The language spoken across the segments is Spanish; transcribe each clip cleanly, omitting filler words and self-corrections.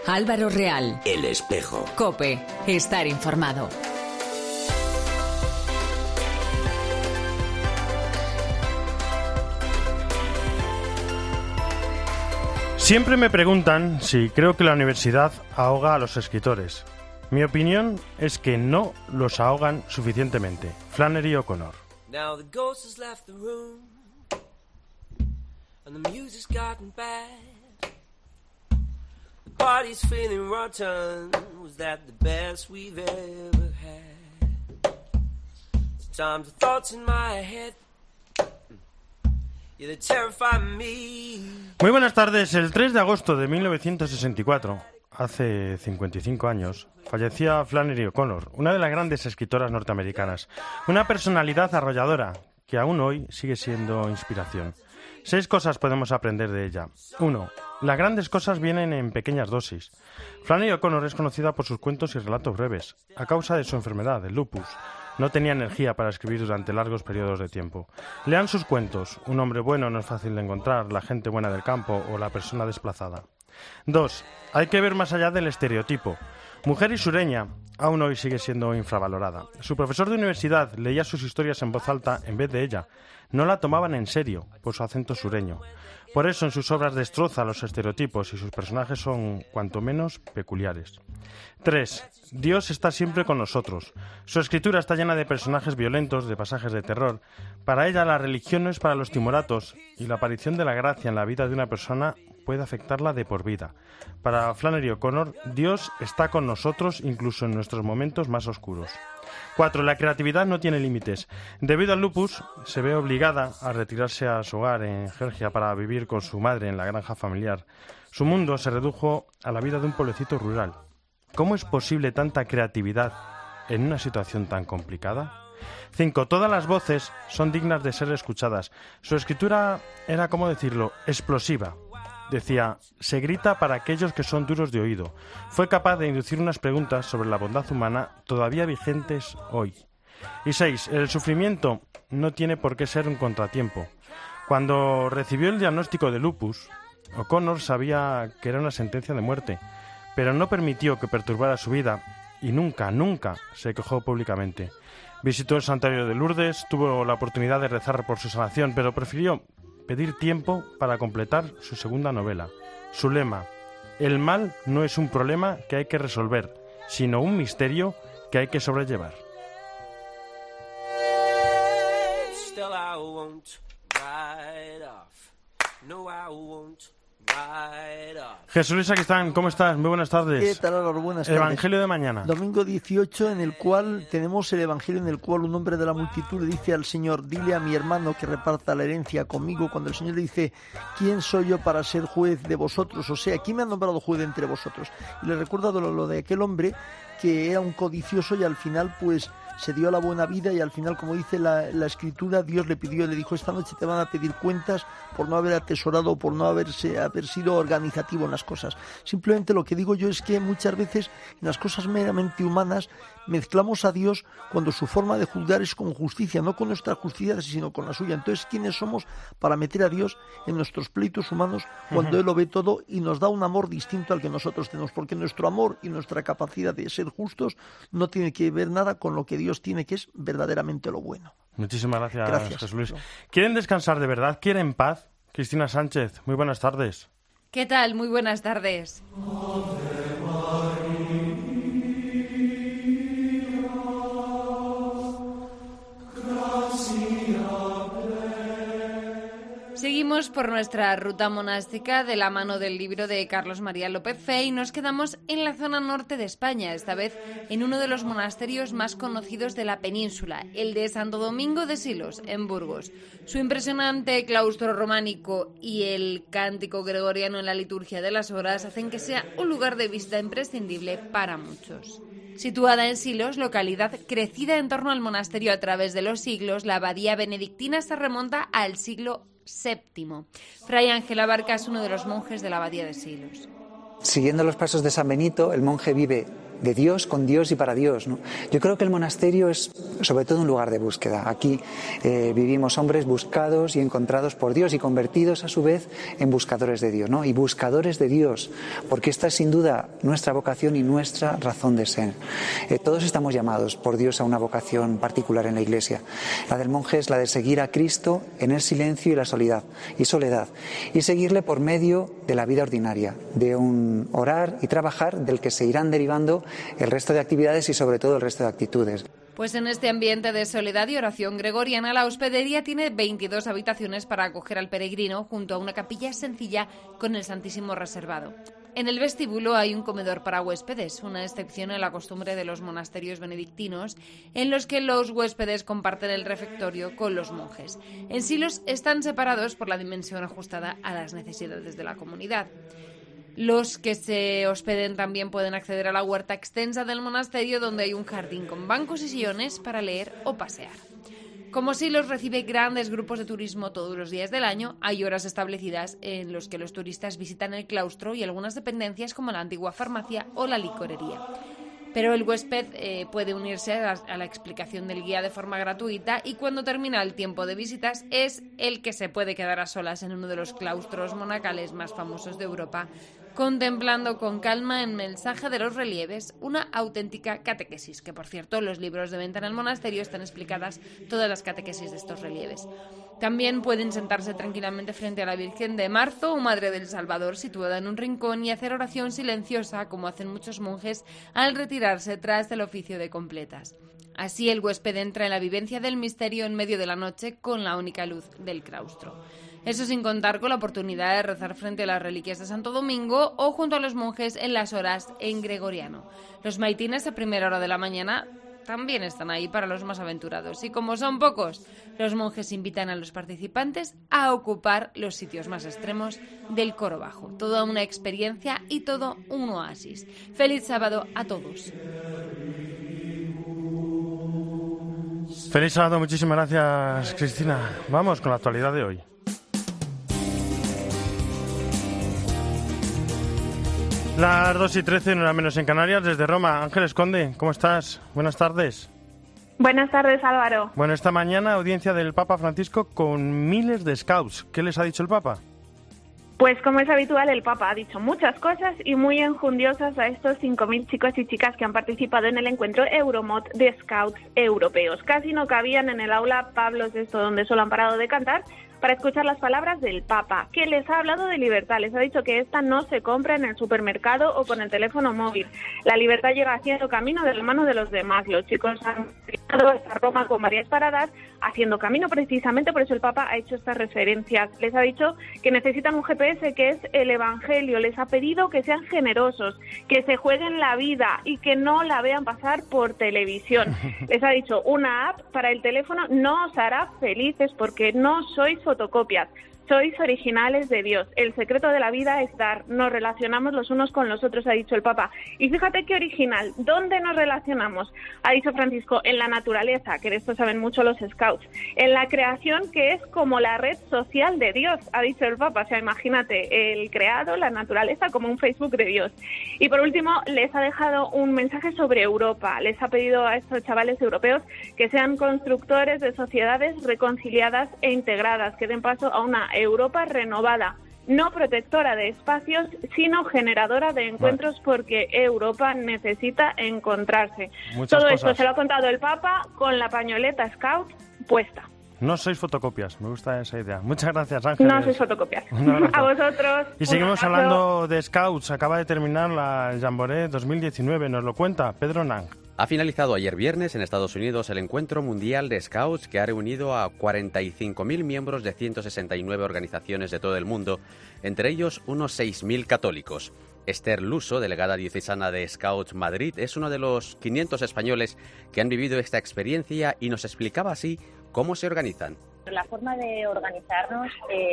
Álvaro Real. El Espejo. COPE. Estar informado. Siempre me preguntan si creo que la universidad ahoga a los escritores. Mi opinión es que no los ahogan suficientemente. Flannery O'Connor. Now the ghost has left the room and the music's gotten bad. The party's feeling rotten. Was that the best we've ever had? Sometimes the thoughts in my head, yeah, they terrify me. Muy buenas tardes. El 3 de agosto de 1964, hace 55 años, fallecía Flannery O'Connor, una de las grandes escritoras norteamericanas. Una personalidad arrolladora que aún hoy sigue siendo inspiración. 6 cosas podemos aprender de ella. 1. Las grandes cosas vienen en pequeñas dosis. Flannery O'Connor es conocida por sus cuentos y relatos breves, a causa de su enfermedad, el lupus. No tenía energía para escribir durante largos periodos de tiempo. Lean sus cuentos. Un hombre bueno no es fácil de encontrar, La gente buena del campo o La persona desplazada. 2. Hay que ver más allá del estereotipo. Mujer y sureña, aún hoy sigue siendo infravalorada. Su profesor de universidad leía sus historias en voz alta en vez de ella. No la tomaban en serio por su acento sureño. Por eso en sus obras destroza los estereotipos y sus personajes son cuanto menos peculiares. 3. Dios está siempre con nosotros. Su escritura está llena de personajes violentos, de pasajes de terror. Para ella la religión no es para los timoratos y la aparición de la gracia en la vida de una persona puede afectarla de por vida. Para Flannery O'Connor, Dios está con nosotros incluso en nuestros momentos más oscuros. 4. La creatividad no tiene límites. Debido al lupus, se ve obligada a retirarse a su hogar en Georgia para vivir con su madre en la granja familiar. Su mundo se redujo a la vida de un pueblecito rural. ¿Cómo es posible tanta creatividad en una situación tan complicada? 5. Todas las voces son dignas de ser escuchadas. Su escritura era, ¿cómo decirlo?, explosiva. Decía, se grita para aquellos que son duros de oído. Fue capaz de inducir unas preguntas sobre la bondad humana todavía vigentes hoy. Y 6. El sufrimiento no tiene por qué ser un contratiempo. Cuando recibió el diagnóstico de lupus, O'Connor sabía que era una sentencia de muerte, pero no permitió que perturbara su vida y nunca se quejó públicamente. Visitó el santuario de Lourdes, tuvo la oportunidad de rezar por su sanación, pero prefirió pedir tiempo para completar su segunda novela. Su lema: el mal no es un problema que hay que resolver, sino un misterio que hay que sobrellevar. Jesús Luis Aquistán, ¿cómo estás? Muy buenas tardes. ¿Qué tal, Álvaro? Buenas tardes. Evangelio de mañana. Domingo 18, en el cual tenemos el Evangelio en el cual un hombre de la multitud le dice al Señor: dile a mi hermano que reparta la herencia conmigo. Cuando el Señor le dice: ¿quién soy yo para ser juez de vosotros? O sea, ¿quién me ha nombrado juez entre vosotros? Y le recuerda lo de aquel hombre que era un codicioso y al final pues se dio la buena vida y al final, como dice la Escritura, Dios le pidió, le dijo: esta noche te van a pedir cuentas por no haber atesorado, por no haber sido organizativo en las cosas. Simplemente lo que digo yo es que muchas veces en las cosas meramente humanas mezclamos a Dios cuando su forma de juzgar es con justicia, no con nuestra justicia sino con la suya. Entonces, ¿quiénes somos para meter a Dios en nuestros pleitos humanos cuando Él lo ve todo y nos da un amor distinto al que nosotros tenemos? Porque nuestro amor y nuestra capacidad de ser justos no tiene que ver nada con lo que Dios tiene, que es verdaderamente lo bueno. Muchísimas gracias, Jesús Luis. ¿Quieren descansar de verdad? ¿Quieren paz? Cristina Sánchez, muy buenas tardes. ¿Qué tal? Muy buenas tardes. Seguimos por nuestra ruta monástica de la mano del libro de Carlos María López Fe y nos quedamos en la zona norte de España, esta vez en uno de los monasterios más conocidos de la península, el de Santo Domingo de Silos, en Burgos. Su impresionante claustro románico y el cántico gregoriano en la liturgia de las horas hacen que sea un lugar de visita imprescindible para muchos. Situada en Silos, localidad crecida en torno al monasterio a través de los siglos, la abadía benedictina se remonta al siglo VII. Fray Ángel Abarca es uno de los monjes de la abadía de Silos. Siguiendo los pasos de San Benito, el monje vive de Dios, con Dios y para Dios, ¿no? Yo creo que el monasterio es sobre todo un lugar de búsqueda. Aquí vivimos hombres buscados y encontrados por Dios y convertidos a su vez en buscadores de Dios, ¿no? Y buscadores de Dios, porque esta es sin duda nuestra vocación y nuestra razón de ser. Todos estamos llamados por Dios a una vocación particular en la Iglesia. La del monje es la de seguir a Cristo en el silencio y la soledad, y seguirle por medio de la vida ordinaria, de un orar y trabajar del que se irán derivando el resto de actividades y sobre todo el resto de actitudes. Pues en este ambiente de soledad y oración gregoriana, la hospedería tiene 22 habitaciones para acoger al peregrino junto a una capilla sencilla con el Santísimo reservado. En el vestíbulo hay un comedor para huéspedes, una excepción en la costumbre de los monasterios benedictinos, en los que los huéspedes comparten el refectorio con los monjes. En silos están separados por la dimensión ajustada a las necesidades de la comunidad. Los que se hospeden también pueden acceder a la huerta extensa del monasterio, donde hay un jardín con bancos y sillones para leer o pasear. Como Silos recibe grandes grupos de turismo todos los días del año, hay horas establecidas en los que los turistas visitan el claustro y algunas dependencias como la antigua farmacia o la licorería. Pero el huésped puede unirse a la explicación del guía de forma gratuita, y cuando termina el tiempo de visitas es el que se puede quedar a solas en uno de los claustros monacales más famosos de Europa, contemplando con calma el mensaje de los relieves, una auténtica catequesis, que por cierto los libros de venta en el monasterio están explicadas todas las catequesis de estos relieves. También pueden sentarse tranquilamente frente a la Virgen de Marzo o Madre del Salvador, situada en un rincón, y hacer oración silenciosa, como hacen muchos monjes al retirarse tras el oficio de completas. Así el huésped entra en la vivencia del misterio en medio de la noche con la única luz del claustro. Eso sin contar con la oportunidad de rezar frente a las reliquias de Santo Domingo o junto a los monjes en las horas en gregoriano. Los maitines a primera hora de la mañana también están ahí para los más aventurados, y como son pocos, los monjes invitan a los participantes a ocupar los sitios más extremos del coro bajo. Toda una experiencia y todo un oasis. Feliz sábado a todos. Feliz sábado, muchísimas gracias, Cristina. Vamos con la actualidad de hoy. Las 2:13, no era menos en Canarias, desde Roma. Ángeles Conde, ¿cómo estás? Buenas tardes. Buenas tardes, Álvaro. Bueno, esta mañana audiencia del Papa Francisco con miles de scouts. ¿Qué les ha dicho el Papa? Pues como es habitual, el Papa ha dicho muchas cosas y muy enjundiosas a estos 5.000 chicos y chicas que han participado en el encuentro Euromod de Scouts europeos. Casi no cabían en el aula Pablo VI, donde solo han parado de cantar, para escuchar las palabras del Papa, que les ha hablado de libertad. Les ha dicho que esta no se compra en el supermercado o con el teléfono móvil. La libertad llega haciendo camino de la mano de los demás. Los chicos han llegado hasta Roma con varias paradas, haciendo camino precisamente, por eso el Papa ha hecho estas referencias. Les ha dicho que necesitan un GPS, que es el Evangelio. Les ha pedido que sean generosos, que se jueguen la vida y que no la vean pasar por televisión. Les ha dicho, una app para el teléfono no os hará felices porque no sois fotocopias. Sois originales de Dios. El secreto de la vida es dar. Nos relacionamos los unos con los otros, ha dicho el Papa. Y fíjate qué original. ¿Dónde nos relacionamos? Ha dicho Francisco, en la naturaleza, que de esto saben mucho los scouts. En la creación, que es como la red social de Dios, ha dicho el Papa. O sea, imagínate, el creado, la naturaleza, como un Facebook de Dios. Y por último, les ha dejado un mensaje sobre Europa. Les ha pedido a estos chavales europeos que sean constructores de sociedades reconciliadas e integradas, que den paso a una Europa renovada, no protectora de espacios, sino generadora de encuentros, porque Europa necesita encontrarse. Todo esto se lo ha contado el Papa con la pañoleta Scout puesta. No sois fotocopias, me gusta esa idea. Muchas gracias, Ángeles. No sois fotocopias. A vosotros. Y seguimos hablando de Scouts. Acaba de terminar la Jamboree 2019. Nos lo cuenta Pedro Nang. Ha finalizado ayer viernes en Estados Unidos el Encuentro Mundial de Scouts, que ha reunido a 45.000 miembros de 169 organizaciones de todo el mundo, entre ellos unos 6.000 católicos. Esther Luso, delegada diocesana de Scouts Madrid, es uno de los 500 españoles que han vivido esta experiencia y nos explicaba así cómo se organizan. La forma de organizarnos,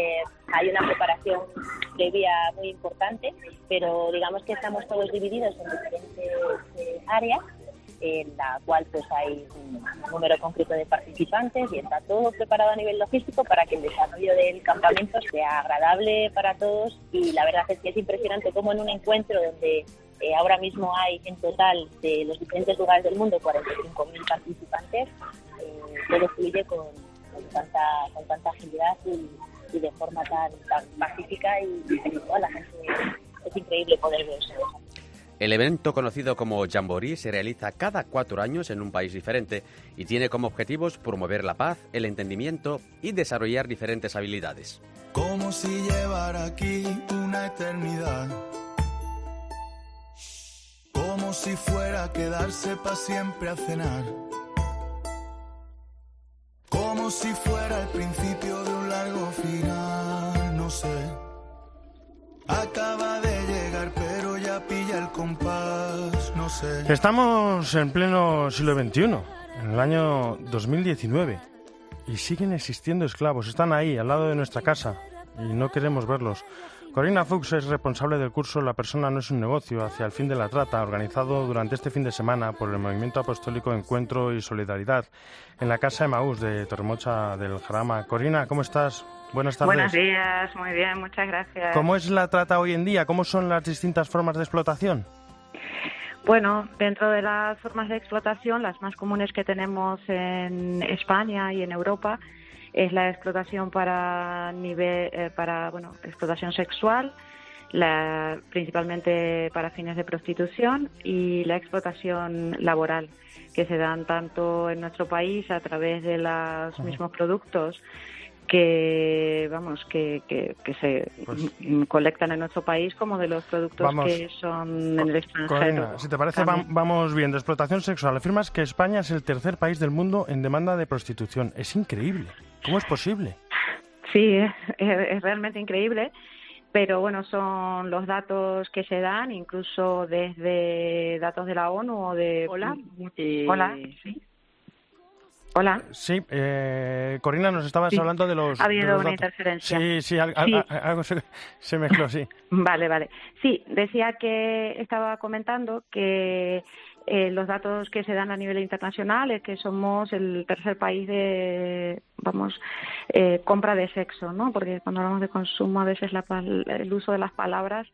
hay una preparación previa muy importante, pero digamos que estamos todos divididos en diferentes áreas. en la cual pues hay un número concreto de participantes y está todo preparado a nivel logístico para que el desarrollo del campamento sea agradable para todos. Y la verdad es que es impresionante cómo en un encuentro donde ahora mismo hay en total de los diferentes lugares del mundo 45.000 participantes, todo fluye con tanta agilidad y de forma tan pacífica y espiritual. La gente, es increíble poder ver eso. El evento, conocido como Jamboree, se realiza cada 4 años en un país diferente y tiene como objetivos promover la paz, el entendimiento y desarrollar diferentes habilidades. Como si llevara aquí una eternidad, como si fuera a quedarse para siempre a cenar, como si fuera el principio de un largo final, no sé. Acaba de llegar, pero ya pilla el compás, no sé. Estamos en pleno siglo XXI, en el año 2019, y siguen existiendo esclavos. Están ahí, al lado de nuestra casa, y no queremos verlos. Corina Fuchs es responsable del curso La persona no es un negocio, hacia el fin de la trata, organizado durante este fin de semana por el Movimiento Apostólico Encuentro y Solidaridad en la Casa Emaús de Torremocha del Jarama. Corina, ¿cómo estás? Buenas tardes. Buenos días, muy bien, muchas gracias. ¿Cómo es la trata hoy en día? ¿Cómo son las distintas formas de explotación? Bueno, dentro de las formas de explotación, las más comunes que tenemos en España y en Europa es la explotación para explotación sexual, principalmente para fines de prostitución, y la explotación laboral, que se dan tanto en nuestro país a través de los mismos productos que se colectan en nuestro país, como de los productos que son en el extranjero. Corina, si te parece, vamos bien. De explotación sexual, afirmas que España es el tercer país del mundo en demanda de prostitución. Es increíble. ¿Cómo es posible? Sí, es realmente increíble, pero bueno, son los datos que se dan, incluso desde datos de la ONU o de... Hola. Hola, sí. Hola. Sí, Corina, nos estabas hablando de los... Ha habido una datos. interferencia. Sí, algo se mezcló, sí. Vale. Sí, decía que estaba comentando que los datos que se dan a nivel internacional es que somos el tercer país de, compra de sexo, ¿no? Porque cuando hablamos de consumo, a veces el uso de las palabras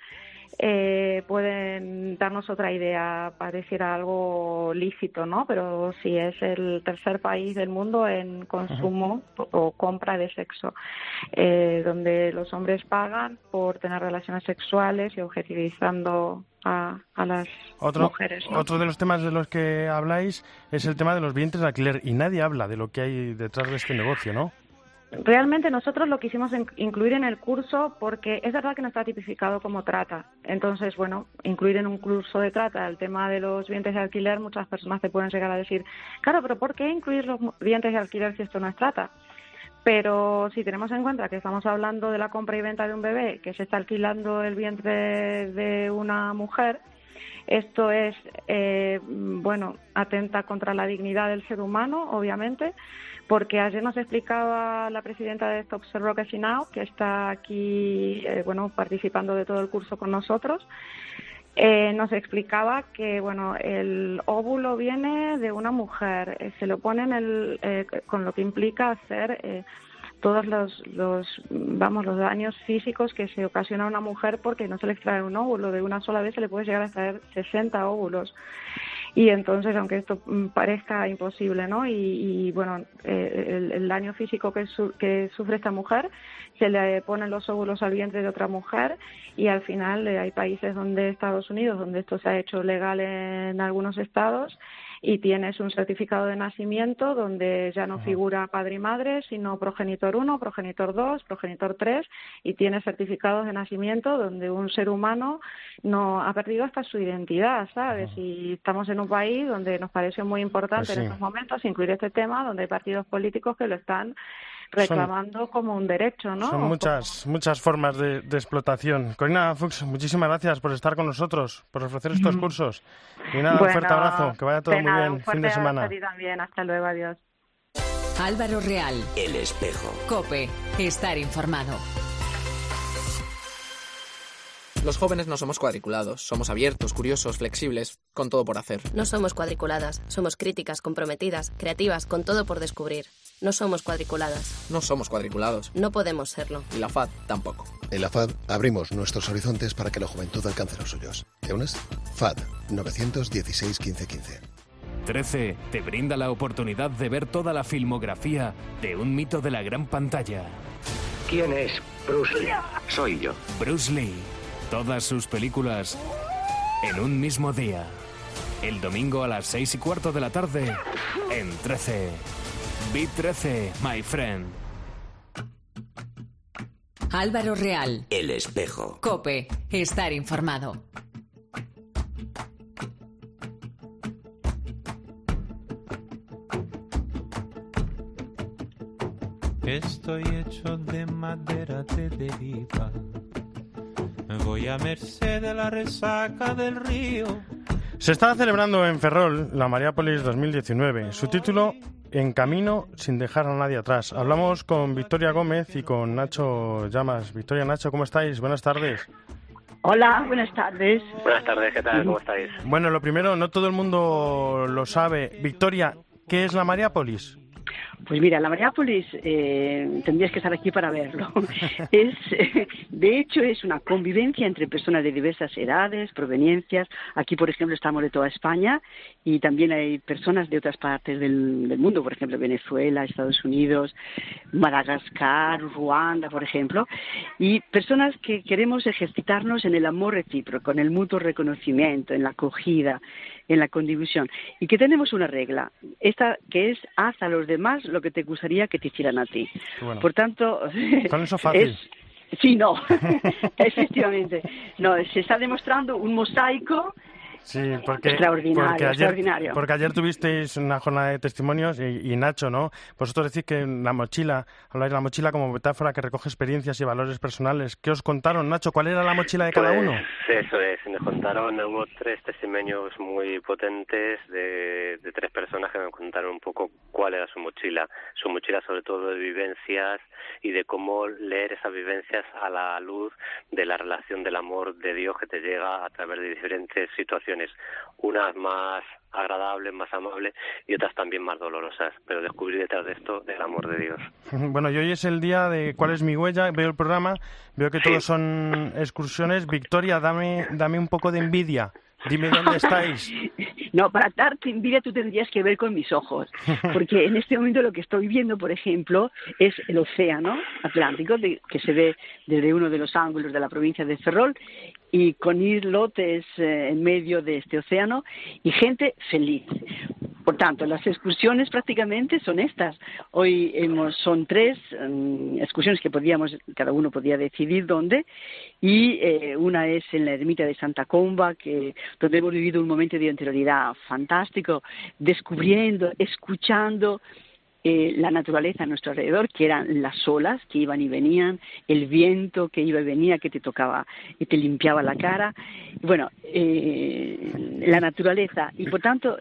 pueden darnos otra idea, pareciera algo lícito, ¿no? Pero sí es el tercer país del mundo en consumo o compra de sexo, donde los hombres pagan por tener relaciones sexuales y objetivizando a las mujeres, ¿no? Otro de los temas de los que habláis es el tema de los vientres de alquiler, y nadie habla de lo que hay detrás de este negocio, ¿no? Realmente nosotros lo quisimos incluir en el curso porque es verdad que no está tipificado como trata. Entonces, incluir en un curso de trata el tema de los vientres de alquiler, muchas personas te pueden llegar a decir, claro, pero ¿por qué incluir los vientres de alquiler si esto no es trata? Pero si tenemos en cuenta que estamos hablando de la compra y venta de un bebé, que se está alquilando el vientre de una mujer, esto es, atenta contra la dignidad del ser humano, obviamente, porque ayer nos explicaba la presidenta de Stop Surrogacy Now, que está aquí, participando de todo el curso con nosotros, nos explicaba que, el óvulo viene de una mujer, se lo ponen con lo que implica hacer todos los daños físicos que se ocasiona a una mujer porque no se le extrae un óvulo. De una sola vez se le puede llegar a extraer 60 óvulos. Y entonces, aunque esto parezca imposible, ¿no? El daño físico que sufre esta mujer, se le ponen los óvulos al vientre de otra mujer, y al final hay países Estados Unidos, donde esto se ha hecho legal en algunos estados, y tienes un certificado de nacimiento donde ya no figura padre y madre, sino progenitor 1, progenitor 2, progenitor 3, y tienes certificados de nacimiento donde un ser humano no ha perdido hasta su identidad, ¿sabes? Y estamos en un país donde nos parece muy importante en estos momentos incluir este tema, donde hay partidos políticos que lo están reclamando como un derecho, ¿no? Son muchas formas de explotación. Corina Fuchs, muchísimas gracias por estar con nosotros, por ofrecer estos cursos. Y nada, un fuerte abrazo, que vaya todo muy bien, fin de semana. También, hasta luego, adiós. Álvaro Real. El Espejo. COPE. Estar informado. Los jóvenes no somos cuadriculados, somos abiertos, curiosos, flexibles, con todo por hacer. No somos cuadriculadas, somos críticas, comprometidas, creativas, con todo por descubrir. No somos cuadriculadas. No somos cuadriculados. No podemos serlo. Y la FAD tampoco. En la FAD abrimos nuestros horizontes para que la juventud alcance los suyos. ¿Te unes? FAD 916 15 15. 13 te brinda la oportunidad de ver toda la filmografía de un mito de la gran pantalla. ¿Quién es Bruce Lee? Soy yo. Bruce Lee. Todas sus películas en un mismo día. El domingo a las 6:15 de la tarde en 13. Beat 13, my friend. Álvaro Real. El espejo. COPE. Estar informado. Estoy hecho de madera de deriva. Voy a merced de la resaca del río. Se está celebrando en Ferrol la Mariápolis 2019. Su título, En camino sin dejar a nadie atrás. Hablamos con Victoria Gómez y con Nacho Llamas. Victoria, Nacho, ¿cómo estáis? Buenas tardes. Hola, buenas tardes. Buenas tardes, ¿qué tal? ¿Cómo estáis? Bueno, lo primero, no todo el mundo lo sabe. Victoria, ¿qué es la Mariápolis? Pues mira, la Mariápolis, tendrías que estar aquí para verlo. De hecho, es una convivencia entre personas de diversas edades, proveniencias. Aquí, por ejemplo, estamos de toda España y también hay personas de otras partes del mundo, por ejemplo, Venezuela, Estados Unidos, Madagascar, Ruanda, por ejemplo, y personas que queremos ejercitarnos en el amor recíproco, en el mutuo reconocimiento, en la acogida, en la contribución, y que tenemos una regla, esta que es haz a los demás lo que te gustaría que te hicieran a ti. Bueno, por tanto, con eso fácil. Sí, no, efectivamente. No, se está demostrando un mosaico. Sí, porque ayer tuvisteis una jornada de testimonios y Nacho, ¿no? Vosotros decís que la mochila, habláis de la mochila como metáfora que recoge experiencias y valores personales. ¿Qué os contaron, Nacho? ¿Cuál era la mochila de cada uno? Eso es, nos contaron, hubo 3 testimonios muy potentes de 3 personas que me contaron un poco cuál era su mochila sobre todo de vivencias y de cómo leer esas vivencias a la luz de la relación del amor de Dios que te llega a través de diferentes situaciones, unas más agradables, más amables y otras también más dolorosas, pero descubrir detrás de esto el amor de Dios. Bueno, y hoy es el día de ¿Cuál es mi huella? Veo el programa, veo que todos son excursiones. Victoria, dame un poco de envidia. Dime dónde estáis. No, para darte envidia tú tendrías que ver con mis ojos, porque en este momento lo que estoy viendo, por ejemplo, es el océano Atlántico, que se ve desde uno de los ángulos de la provincia de Ferrol, y con islotes en medio de este océano y gente feliz. Por tanto, las excursiones prácticamente son estas. Hoy son 3 excursiones que cada uno podía decidir dónde, y una es en la ermita de Santa Comba, donde hemos vivido un momento de interioridad fantástico, descubriendo, escuchando la naturaleza a nuestro alrededor, que eran las olas que iban y venían, el viento que iba y venía, que te tocaba y te limpiaba la cara. Bueno, la naturaleza, y por tanto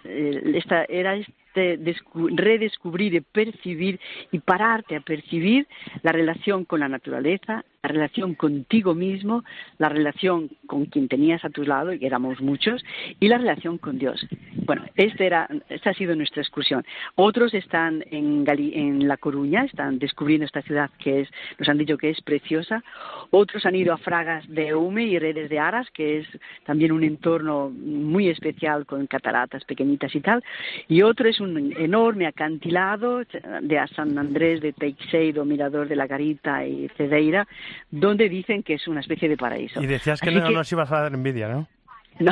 redescubrir y percibir y pararte a percibir la relación con la naturaleza, la relación contigo mismo, la relación con quien tenías a tu lado, y éramos muchos, y la relación con Dios. Bueno, esta ha sido nuestra excursión. Otros están en La Coruña, están descubriendo esta ciudad nos han dicho que es preciosa. Otros han ido a Fragas de Eume y Redes de Aras, que es también un entorno muy especial con cataratas pequeñitas y tal. Y otro es un enorme acantilado de San Andrés de Teixeiro, Mirador de la Garita y Cedeira, donde dicen que es una especie de paraíso. Y decías que no nos ibas a dar envidia, ¿no? No.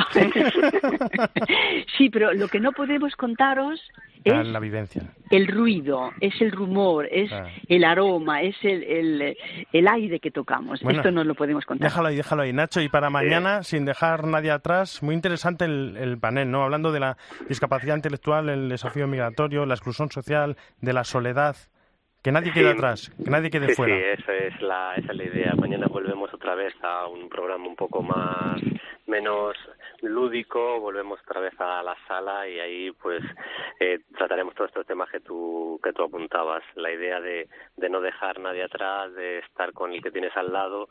Sí, pero lo que no podemos contaros es la vivencia. El ruido, es el rumor, es el aroma, es el aire que tocamos. Bueno, esto no lo podemos contar. Déjalo ahí, Nacho. Y para mañana, sin dejar nadie atrás, muy interesante el panel, ¿no? Hablando de la discapacidad intelectual, el desafío migratorio, la exclusión social, de la soledad. Que nadie quede atrás, que nadie quede fuera. Sí, esa es la idea. Mañana volvemos otra vez a un programa un poco menos lúdico, volvemos otra vez a la sala y ahí pues trataremos todos estos temas que tú apuntabas. La idea de no dejar nadie atrás, de estar con el que tienes al lado,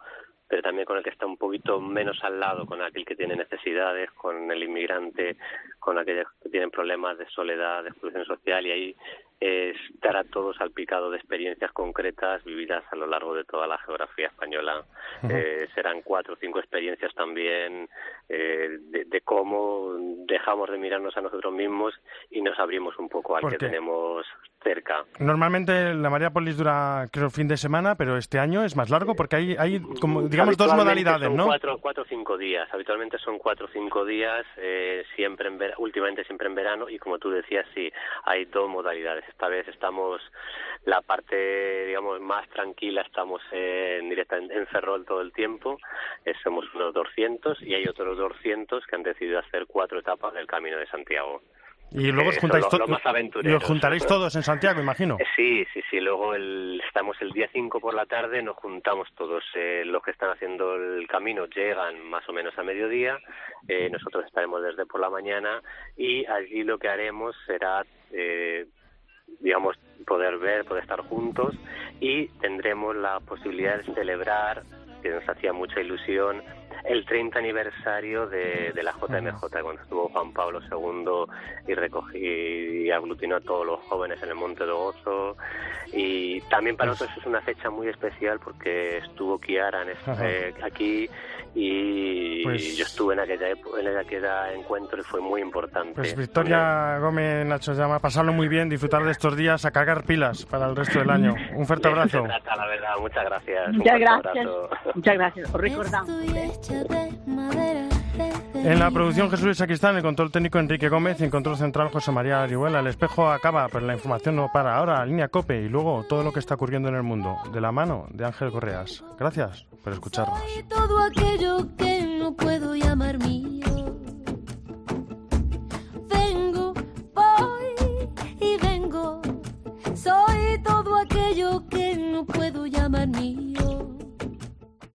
pero también con el que está un poquito menos al lado, con aquel que tiene necesidades, con el inmigrante, con aquellos que tienen problemas de soledad, de exclusión social, y ahí estará todo salpicado de experiencias concretas vividas a lo largo de toda la geografía española. Serán 4 o 5 experiencias también de cómo dejamos de mirarnos a nosotros mismos y nos abrimos un poco al que tenemos cerca. Normalmente la Mariápolis dura, creo, fin de semana, pero este año es más largo porque hay como, digamos, 2 modalidades, ¿no? 4 o 5 días. Habitualmente son 4 o 5 días, últimamente siempre en verano, y como tú decías, sí, hay 2 modalidades. Esta vez estamos, la parte, digamos, más tranquila, estamos en Ferrol todo el tiempo, somos unos 200, y hay otros 200 que han decidido hacer 4 etapas del Camino de Santiago. Y luego os juntaréis todos en Santiago, imagino. Sí. Luego estamos el día 5 por la tarde, nos juntamos todos. Los que están haciendo el camino llegan más o menos a mediodía. Nosotros estaremos desde por la mañana, y allí lo que haremos será, digamos, poder estar juntos, y tendremos la posibilidad de celebrar, que nos hacía mucha ilusión, el 30 aniversario de la JMJ, cuando estuvo Juan Pablo II y aglutinó a todos los jóvenes en el Monte de Gozo. Y también para nosotros es una fecha muy especial porque estuvo Chiara aquí, y yo estuve en aquella encuentro y fue muy importante. Pues Victoria Gómez, Nacho Llama, pasarlo muy bien, disfrutar de estos días, a cargar pilas para el resto del año. Un fuerte abrazo. La verdad, muchas gracias. Muchas gracias. Os recordamos. En la producción Jesús Sacristán, en el control técnico Enrique Gómez y en control central José María Arihuela. El espejo acaba, pero la información no para. Ahora, línea COPE y luego todo lo que está ocurriendo en el mundo, de la mano de Ángel Correas. Gracias por escucharnos. Todo aquello que no puedo llamar mío.